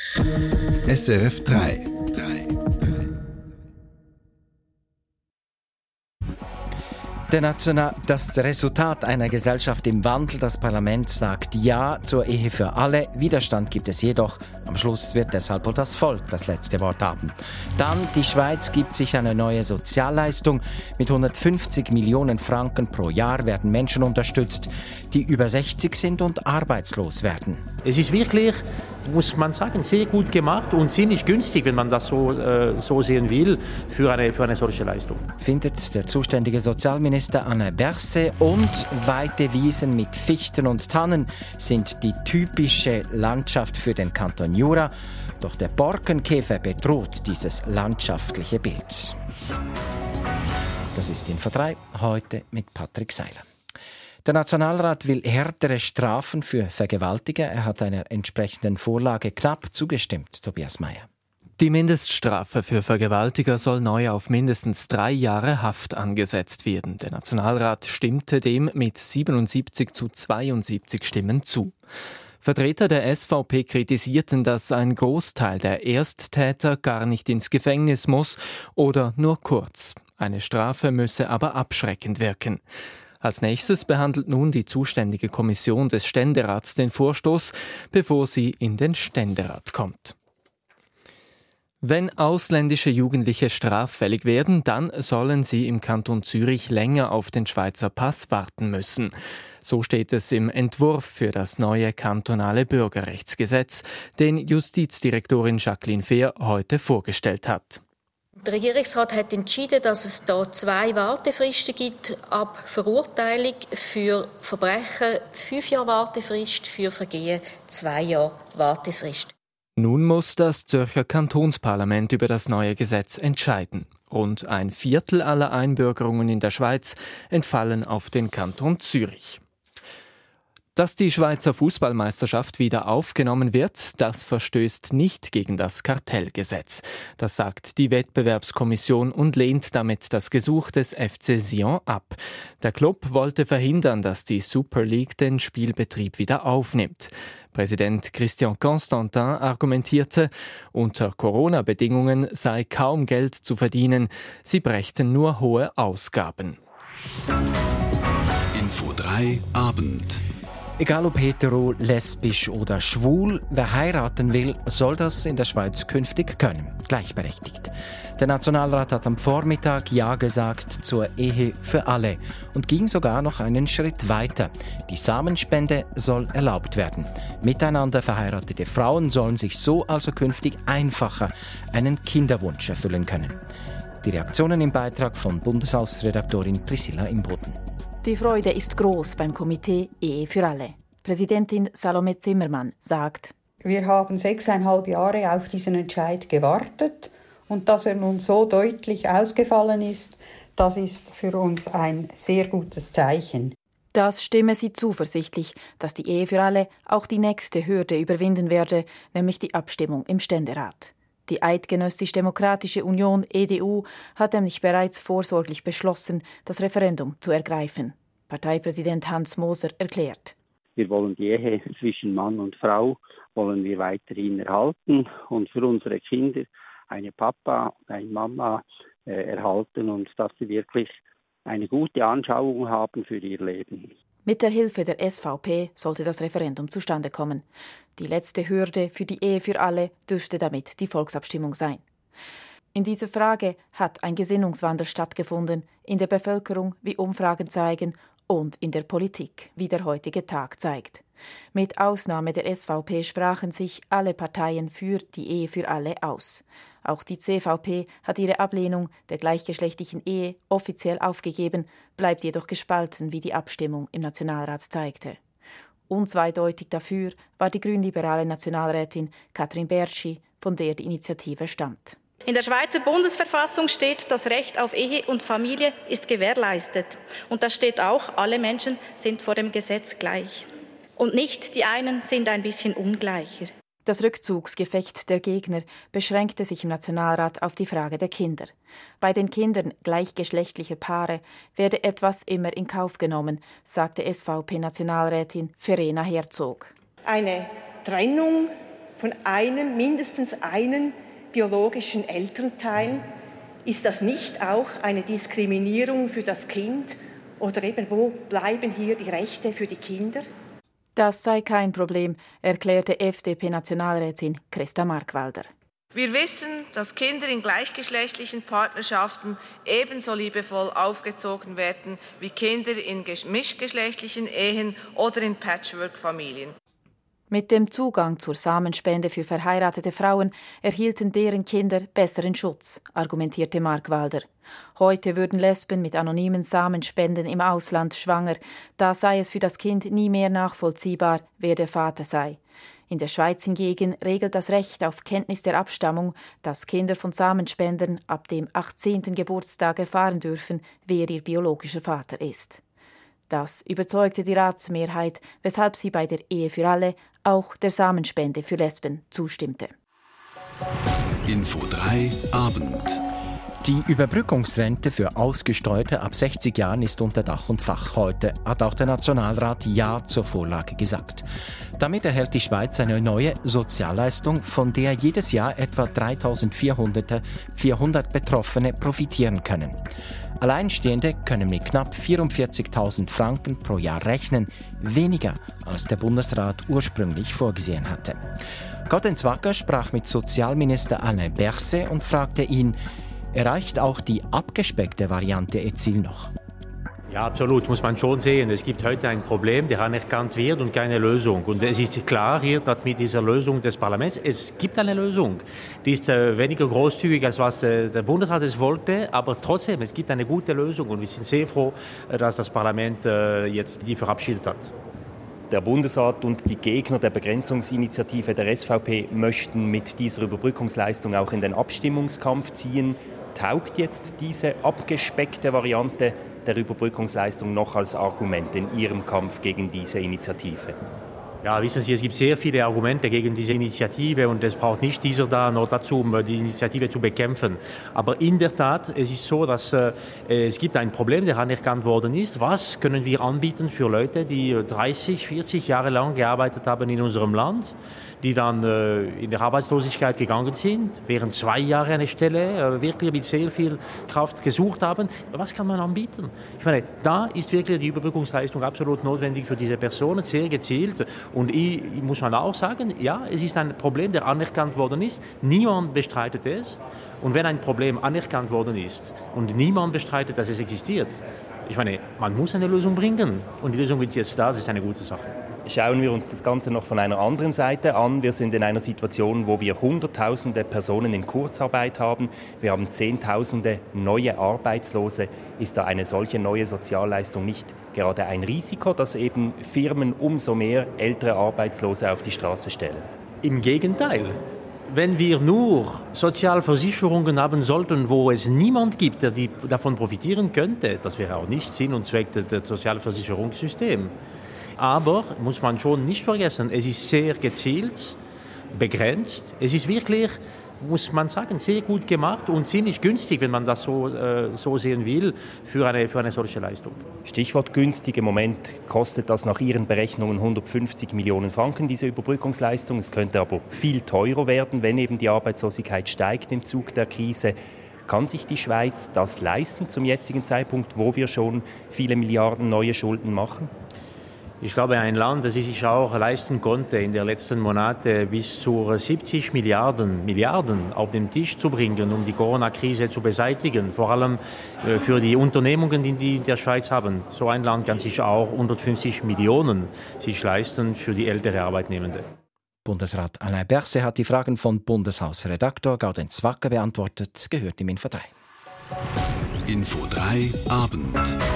SRF 3. Das Resultat einer Gesellschaft im Wandel. Das Parlament sagt Ja zur Ehe für alle. Widerstand gibt es jedoch. Am Schluss wird deshalb wohl das Volk das letzte Wort haben. Dann, die Schweiz gibt sich eine neue Sozialleistung. Mit 150 Millionen Franken pro Jahr werden Menschen unterstützt, die über 60 sind und arbeitslos werden. Es ist wirklich, muss man sagen, sehr gut gemacht und ziemlich günstig, wenn man das so sehen will, für eine solche Leistung. Findet der zuständige Sozialminister Alain Berset. Und weite Wiesen mit Fichten und Tannen sind die typische Landschaft für den Kanton Jura. Doch der Borkenkäfer bedroht dieses landschaftliche Bild. Das ist Info 3, heute mit Patrick Seiler. Der Nationalrat will härtere Strafen für Vergewaltiger. Er hat einer entsprechenden Vorlage knapp zugestimmt, Tobias Meyer. Die Mindeststrafe für Vergewaltiger soll neu auf mindestens 3 Jahre Haft angesetzt werden. Der Nationalrat stimmte dem mit 77 zu 72 Stimmen zu. Vertreter der SVP kritisierten, dass ein Großteil der Ersttäter gar nicht ins Gefängnis muss oder nur kurz. Eine Strafe müsse aber abschreckend wirken. Als nächstes behandelt nun die zuständige Kommission des Ständerats den Vorstoß, bevor sie in den Ständerat kommt. Wenn ausländische Jugendliche straffällig werden, dann sollen sie im Kanton Zürich länger auf den Schweizer Pass warten müssen. So steht es im Entwurf für das neue kantonale Bürgerrechtsgesetz, den Justizdirektorin Jacqueline Fehr heute vorgestellt hat. Der Regierungsrat hat entschieden, dass es da 2 Wartefristen gibt ab Verurteilung für Verbrechen, 5 Jahre Wartefrist, für Vergehen 2 Jahre Wartefrist. Nun muss das Zürcher Kantonsparlament über das neue Gesetz entscheiden. Rund 1/4 aller Einbürgerungen in der Schweiz entfallen auf den Kanton Zürich. Dass die Schweizer Fußballmeisterschaft wieder aufgenommen wird, das verstößt nicht gegen das Kartellgesetz. Das sagt die Wettbewerbskommission und lehnt damit das Gesuch des FC Sion ab. Der Club wollte verhindern, dass die Super League den Spielbetrieb wieder aufnimmt. Präsident Christian Constantin argumentierte, unter Corona-Bedingungen sei kaum Geld zu verdienen, sie brächten nur hohe Ausgaben. Info 3 Abend. Egal ob hetero, lesbisch oder schwul, wer heiraten will, soll das in der Schweiz künftig können. Gleichberechtigt. Der Nationalrat hat am Vormittag Ja gesagt zur Ehe für alle und ging sogar noch einen Schritt weiter. Die Samenspende soll erlaubt werden. Miteinander verheiratete Frauen sollen sich so also künftig einfacher einen Kinderwunsch erfüllen können. Die Reaktionen im Beitrag von Bundeshausredaktorin Priscilla Imboden. Die Freude ist groß beim Komitee Ehe für alle. Präsidentin Salome Zimmermann sagt: Wir haben 6,5 Jahre auf diesen Entscheid gewartet und dass er nun so deutlich ausgefallen ist, das ist für uns ein sehr gutes Zeichen. Das stimme sie zuversichtlich, dass die Ehe für alle auch die nächste Hürde überwinden werde, nämlich die Abstimmung im Ständerat. Die Eidgenössisch-Demokratische Union EDU hat nämlich bereits vorsorglich beschlossen, das Referendum zu ergreifen. Parteipräsident Hans Moser erklärt: Wir wollen die Ehe zwischen Mann und Frau wollen wir weiterhin erhalten und für unsere Kinder eine Papa und eine Mama erhalten und dass sie wirklich eine gute Anschauung haben für ihr Leben. Mit der Hilfe der SVP sollte das Referendum zustande kommen. Die letzte Hürde für die Ehe für alle dürfte damit die Volksabstimmung sein. In dieser Frage hat ein Gesinnungswandel stattgefunden, in der Bevölkerung, wie Umfragen zeigen, und in der Politik, wie der heutige Tag zeigt. Mit Ausnahme der SVP sprachen sich alle Parteien für die Ehe für alle aus. Auch die CVP hat ihre Ablehnung der gleichgeschlechtlichen Ehe offiziell aufgegeben, bleibt jedoch gespalten, wie die Abstimmung im Nationalrat zeigte. Unzweideutig dafür war die grünliberale Nationalrätin Katrin Bertschi, von der die Initiative stammt. In der Schweizer Bundesverfassung steht, das Recht auf Ehe und Familie ist gewährleistet. Und da steht auch, alle Menschen sind vor dem Gesetz gleich. Und nicht die einen sind ein bisschen ungleicher. Das Rückzugsgefecht der Gegner beschränkte sich im Nationalrat auf die Frage der Kinder. Bei den Kindern gleichgeschlechtlicher Paare werde etwas immer in Kauf genommen, sagte SVP-Nationalrätin Verena Herzog. Eine Trennung von mindestens einem biologischen Elternteil? Ist das nicht auch eine Diskriminierung für das Kind? Oder eben, wo bleiben hier die Rechte für die Kinder? Das sei kein Problem, erklärte FDP-Nationalrätin Christa Markwalder. Wir wissen, dass Kinder in gleichgeschlechtlichen Partnerschaften ebenso liebevoll aufgezogen werden wie Kinder in mischgeschlechtlichen Ehen oder in Patchwork-Familien. Mit dem Zugang zur Samenspende für verheiratete Frauen erhielten deren Kinder besseren Schutz, argumentierte Markwalder. Heute würden Lesben mit anonymen Samenspenden im Ausland schwanger. Da sei es für das Kind nie mehr nachvollziehbar, wer der Vater sei. In der Schweiz hingegen regelt das Recht auf Kenntnis der Abstammung, dass Kinder von Samenspendern ab dem 18. Geburtstag erfahren dürfen, wer ihr biologischer Vater ist. Das überzeugte die Ratsmehrheit, weshalb sie bei der Ehe für alle auch der Samenspende für Lesben zustimmte. Info 3 Abend. Die Überbrückungsrente für Ausgesteuerte ab 60 Jahren ist unter Dach und Fach. Heute hat auch der Nationalrat Ja zur Vorlage gesagt. Damit erhält die Schweiz eine neue Sozialleistung, von der jedes Jahr etwa 3.400 Betroffene profitieren können. Alleinstehende können mit knapp 44.000 Franken pro Jahr rechnen, weniger als der Bundesrat ursprünglich vorgesehen hatte. Gaudenz Wacker sprach mit Sozialminister Alain Berset und fragte ihn, erreicht auch die abgespeckte Variante ihr Ziel noch? Ja, absolut, muss man schon sehen. Es gibt heute ein Problem, der anerkannt wird und keine Lösung. Und es ist klar hier, dass mit dieser Lösung des Parlaments, es gibt eine Lösung. Die ist weniger großzügig, als was der Bundesrat es wollte, aber trotzdem, es gibt eine gute Lösung. Und wir sind sehr froh, dass das Parlament jetzt die verabschiedet hat. Der Bundesrat und die Gegner der Begrenzungsinitiative der SVP möchten mit dieser Überbrückungsleistung auch in den Abstimmungskampf ziehen. Taugt jetzt diese abgespeckte Variante der Überbrückungsleistung noch als Argument in Ihrem Kampf gegen diese Initiative? Ja, wissen Sie, es gibt sehr viele Argumente gegen diese Initiative und es braucht nicht dieser da noch dazu, um die Initiative zu bekämpfen. Aber in der Tat, es ist so, dass es gibt ein Problem, der anerkannt worden ist. Was können wir anbieten für Leute, die 30, 40 Jahre lang gearbeitet haben in unserem Land, die dann in der Arbeitslosigkeit gegangen sind, während 2 Jahre eine Stelle wirklich mit sehr viel Kraft gesucht haben. Was kann man anbieten? Ich meine, da ist wirklich die Überbrückungsleistung absolut notwendig für diese Personen, sehr gezielt. Und muss man auch sagen, ja, es ist ein Problem, der anerkannt worden ist. Niemand bestreitet es. Und wenn ein Problem anerkannt worden ist und niemand bestreitet, dass es existiert, ich meine, man muss eine Lösung bringen. Und die Lösung ist jetzt da, das ist eine gute Sache. Schauen wir uns das Ganze noch von einer anderen Seite an. Wir sind in einer Situation, wo wir Hunderttausende Personen in Kurzarbeit haben. Wir haben Zehntausende neue Arbeitslose. Ist da eine solche neue Sozialleistung nicht gerade ein Risiko, dass eben Firmen umso mehr ältere Arbeitslose auf die Straße stellen? Im Gegenteil. Wenn wir nur Sozialversicherungen haben sollten, wo es niemand gibt, der davon profitieren könnte, das wäre auch nicht Sinn und Zweck des Sozialversicherungssystems. Aber, muss man schon nicht vergessen, es ist sehr gezielt, begrenzt. Es ist wirklich, muss man sagen, sehr gut gemacht und ziemlich günstig, wenn man das so sehen will, für eine solche Leistung. Stichwort günstig. Im Moment kostet das nach Ihren Berechnungen 150 Millionen Franken, diese Überbrückungsleistung. Es könnte aber viel teurer werden, wenn eben die Arbeitslosigkeit steigt im Zug der Krise. Kann sich die Schweiz das leisten zum jetzigen Zeitpunkt, wo wir schon viele Milliarden neue Schulden machen? Ich glaube, ein Land, das es sich auch leisten konnte, in den letzten Monaten bis zu 70 Milliarden auf den Tisch zu bringen, um die Corona-Krise zu beseitigen, vor allem für die Unternehmungen, die in der Schweiz haben. So ein Land kann sich auch 150 Millionen sich leisten für die ältere Arbeitnehmende. Bundesrat Alain Berset hat die Fragen von Bundeshausredaktor Gaudenz Wacker beantwortet, gehört im Info 3. Info 3 Abend.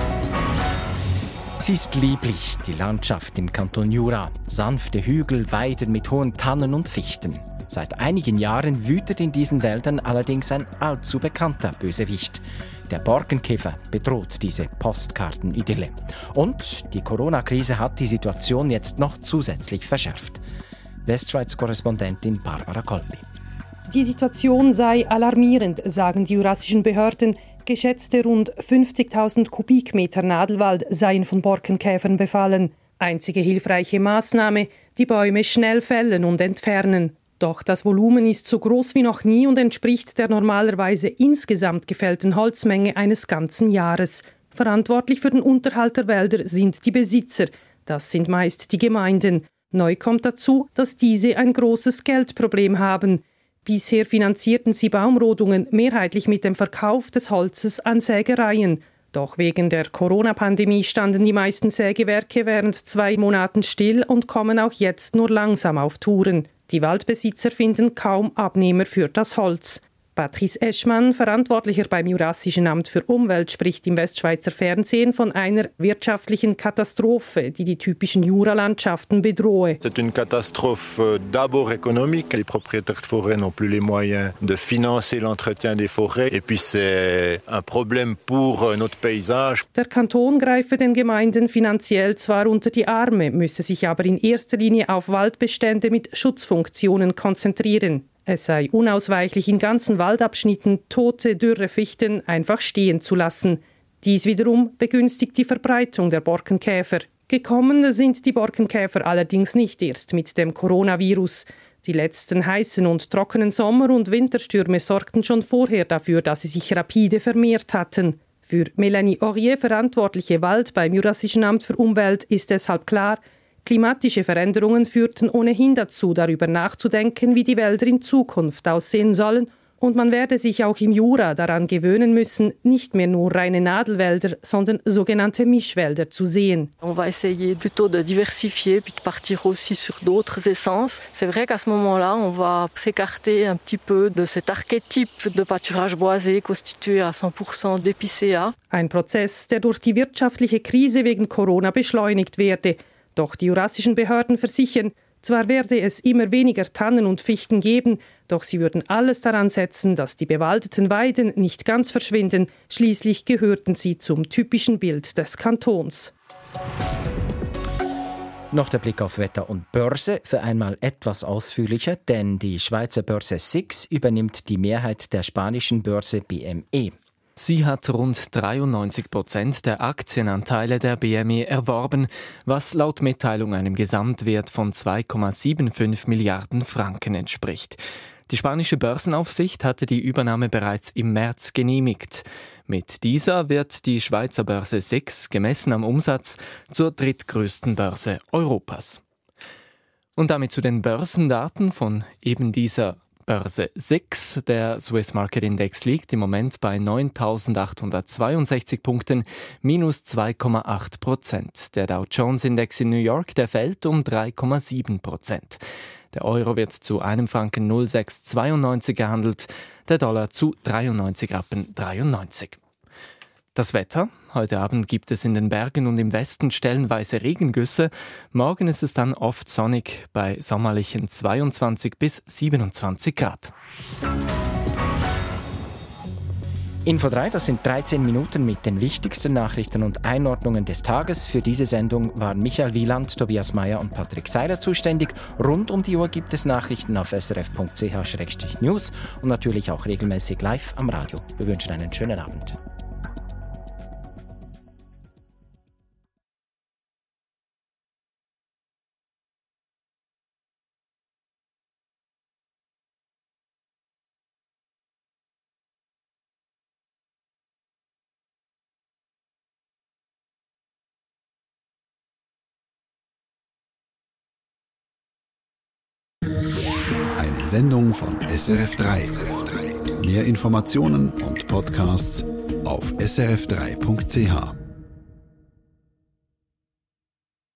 Sie ist lieblich, die Landschaft im Kanton Jura. Sanfte Hügel, Weiden mit hohen Tannen und Fichten. Seit einigen Jahren wütet in diesen Wäldern allerdings ein allzu bekannter Bösewicht. Der Borkenkäfer bedroht diese Postkartenidylle. Und die Corona-Krise hat die Situation jetzt noch zusätzlich verschärft. Westschweiz-Korrespondentin Barbara Kolbi. Die Situation sei alarmierend, sagen die jurassischen Behörden. Geschätzte rund 50.000 Kubikmeter Nadelwald seien von Borkenkäfern befallen. Einzige hilfreiche Maßnahme, die Bäume schnell fällen und entfernen. Doch das Volumen ist so groß wie noch nie und entspricht der normalerweise insgesamt gefällten Holzmenge eines ganzen Jahres. Verantwortlich für den Unterhalt der Wälder sind die Besitzer. Das sind meist die Gemeinden. Neu kommt dazu, dass diese ein großes Geldproblem haben. Bisher finanzierten sie Baumrodungen mehrheitlich mit dem Verkauf des Holzes an Sägereien. Doch wegen der Corona-Pandemie standen die meisten Sägewerke während 2 Monaten still und kommen auch jetzt nur langsam auf Touren. Die Waldbesitzer finden kaum Abnehmer für das Holz. Patrice Eschmann, Verantwortlicher beim Jurassischen Amt für Umwelt, spricht im Westschweizer Fernsehen von einer wirtschaftlichen Katastrophe, die die typischen Juralandschaften bedrohe. C'est une catastrophe d'abord économique. Les propriétaires de forêts n'ont plus les moyens de financer l'entretien des forêts. Et puis c'est un problème pour notre paysage. Der Kanton greife den Gemeinden finanziell zwar unter die Arme, müsse sich aber in erster Linie auf Waldbestände mit Schutzfunktionen konzentrieren. Es sei unausweichlich, in ganzen Waldabschnitten tote, dürre Fichten einfach stehen zu lassen. Dies wiederum begünstigt die Verbreitung der Borkenkäfer. Gekommen sind die Borkenkäfer allerdings nicht erst mit dem Coronavirus. Die letzten heißen und trockenen Sommer- und Winterstürme sorgten schon vorher dafür, dass sie sich rapide vermehrt hatten. Für Melanie Aurier, verantwortliche Wald beim Jurassischen Amt für Umwelt, ist deshalb klar, klimatische Veränderungen führten ohnehin dazu, darüber nachzudenken, wie die Wälder in Zukunft aussehen sollen. Und man werde sich auch im Jura daran gewöhnen müssen, nicht mehr nur reine Nadelwälder, sondern sogenannte Mischwälder zu sehen. On va essayer plutôt de diversifier puis de partir aussi sur d'autres essences. C'est vrai qu'à ce moment-là, on va s'écarter un petit peu de cet archétype de pâturage boisé constitué à 100% d'épicéa. Ein Prozess, der durch die wirtschaftliche Krise wegen Corona beschleunigt werde. Doch die jurassischen Behörden versichern, zwar werde es immer weniger Tannen und Fichten geben, doch sie würden alles daran setzen, dass die bewaldeten Weiden nicht ganz verschwinden. Schließlich gehörten sie zum typischen Bild des Kantons. Noch der Blick auf Wetter und Börse, für einmal etwas ausführlicher, denn die Schweizer Börse SIX übernimmt die Mehrheit der spanischen Börse BME. Sie hat rund 93% der Aktienanteile der BME erworben, was laut Mitteilung einem Gesamtwert von 2,75 Milliarden Franken entspricht. Die spanische Börsenaufsicht hatte die Übernahme bereits im März genehmigt. Mit dieser wird die Schweizer Börse SIX, gemessen am Umsatz, zur drittgrößten Börse Europas. Und damit zu den Börsendaten von eben dieser Börse SIX. Der Swiss Market Index liegt im Moment bei 9.862 Punkten, minus 2,8%. Der Dow Jones Index in New York, der fällt um 3,7%. Der Euro wird zu einem Franken 0,692 gehandelt, der Dollar zu 93,93 Rappen. Das Wetter. Heute Abend gibt es in den Bergen und im Westen stellenweise Regengüsse. Morgen ist es dann oft sonnig bei sommerlichen 22 bis 27 Grad. Info 3, das sind 13 Minuten mit den wichtigsten Nachrichten und Einordnungen des Tages. Für diese Sendung waren Michael Wieland, Tobias Meyer und Patrick Seiler zuständig. Rund um die Uhr gibt es Nachrichten auf srf.ch/news und natürlich auch regelmäßig live am Radio. Wir wünschen einen schönen Abend. Eine Sendung von SRF3. Mehr Informationen und Podcasts auf srf3.ch.